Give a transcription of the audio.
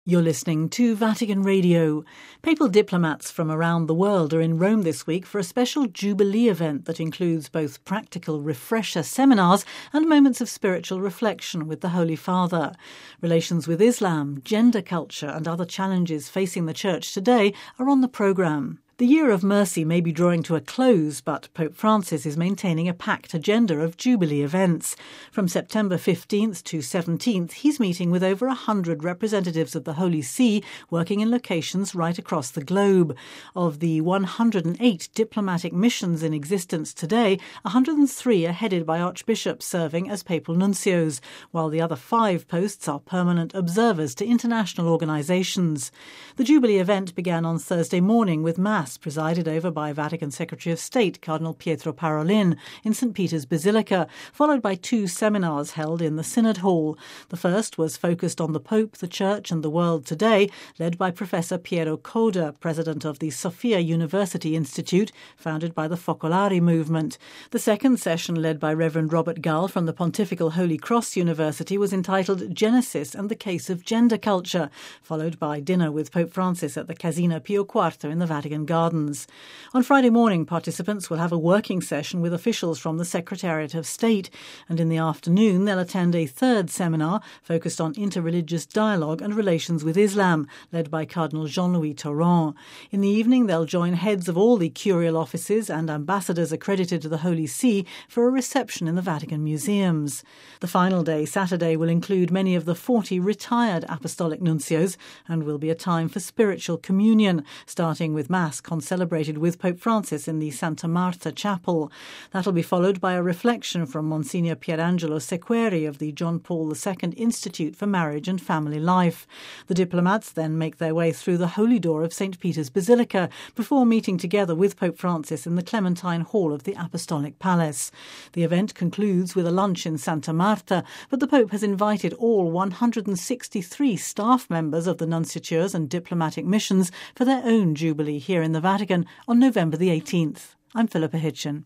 You're listening to Vatican Radio. Papal diplomats from around the world are in Rome this week for a special Jubilee event that includes both practical refresher seminars and moments of spiritual reflection with the Holy Father. Relations with Islam, gender culture and other challenges facing the Church today are on the programme. The Year of Mercy may be drawing to a close, but Pope Francis is maintaining a packed agenda of Jubilee events. From September 15th to 17th, he's meeting with over 100 representatives of the Holy See working in locations right across the globe. Of the 108 diplomatic missions in existence today, 103 are headed by archbishops serving as papal nuncios, while the other 5 posts are permanent observers to international organisations. The Jubilee event began on Thursday morning with Mass presided over by Vatican Secretary of State Cardinal Pietro Parolin in St. Peter's Basilica, followed by 2 seminars held in the Synod Hall. The first was focused on the Pope, the Church and the world today, led by Professor Piero Coda, president of the Sophia University Institute, founded by the Focolari movement. The second session, led by Reverend Robert Gull from the Pontifical Holy Cross University, was entitled Genesis and the Case of Gender Culture, followed by dinner with Pope Francis at the Casina Pio IV in the Vatican Gardens. On Friday morning, participants will have a working session with officials from the Secretariat of State, and in the afternoon they'll attend a third seminar focused on interreligious dialogue and relations with Islam, led by Cardinal Jean-Louis Tauran. In the evening, they'll join heads of all the curial offices and ambassadors accredited to the Holy See for a reception in the Vatican museums. The final day, Saturday, will include many of the 40 retired apostolic nuncios and will be a time for spiritual communion, starting with Mass celebrated with Pope Francis in the Santa Marta Chapel. That'll be followed by a reflection from Monsignor Pierangelo Sequeri of the John Paul II Institute for Marriage and Family Life. The diplomats then make their way through the Holy Door of St. Peter's Basilica before meeting together with Pope Francis in the Clementine Hall of the Apostolic Palace. The event concludes with a lunch in Santa Marta, but the Pope has invited all 163 staff members of the nunciatures and diplomatic missions for their own Jubilee here in the Vatican on November the 18th. I'm Philippa Hitchin.